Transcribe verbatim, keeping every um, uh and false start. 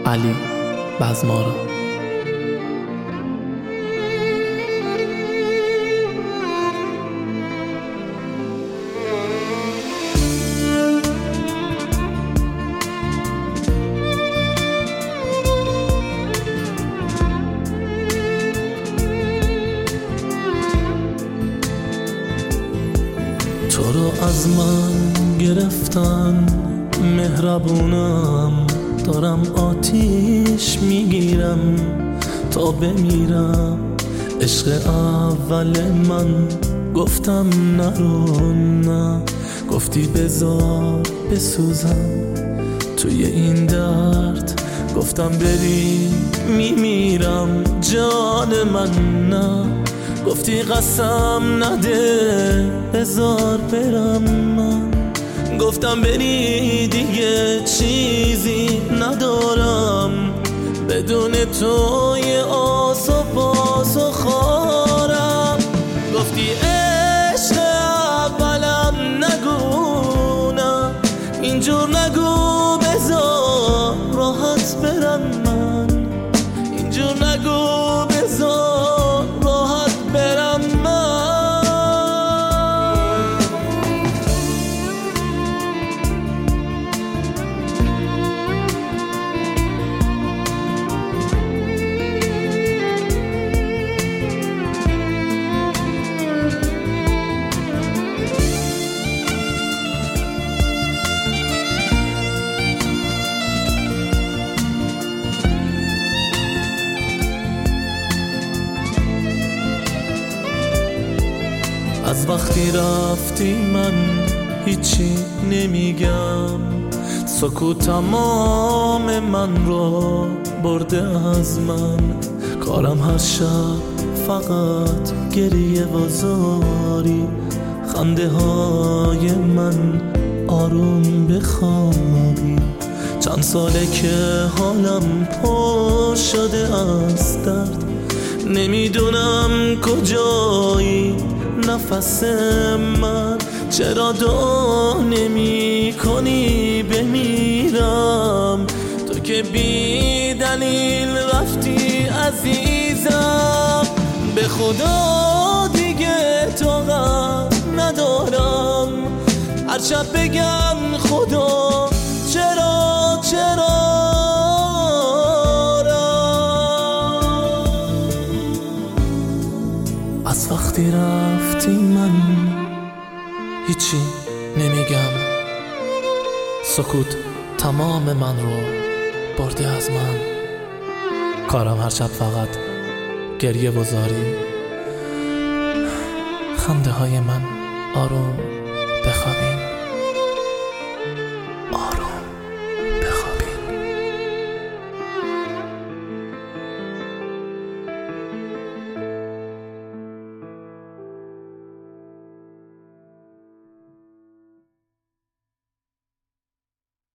علی بزمارا. تو رو از من گرفتن مهربونم، دارم آتیش میگیرم تا بمیرم. عشق اول من گفتم نرو، نه گفتی بذار بسوزم توی این درد. گفتم بری میمیرم جان من، نه گفتی قسم نده بذار برم من. گفتم بری دیگه چیزی ندارم، بدون تو یه آس و پاس و خارم. گفتی عشق اولم نگو، نه اینجور نگو بذار راحت برم من. اینجور نگو بذار راحت برم من. از وقتی رفتی من هیچی نمیگم، سکوت تمام من رو برده از من. کارم هر شب فقط گریه و زاری، خنده های من آروم بخوابی. چند ساله که حالم پر شده از درد، نمیدونم کجایی نفس من. چرا دعا نمی کنی بمیرم، تو که بی دلیل رفتی عزیزم. به خدا دیگه طاقت ندارم هر شب بگم خدا چرا چرا. از وقتی رفتی من هیچی نمیگم، سکوت تمام من رو برده از من. کارم هر شب فقط گریه و زاری، خنده های من آروم بخوابیم.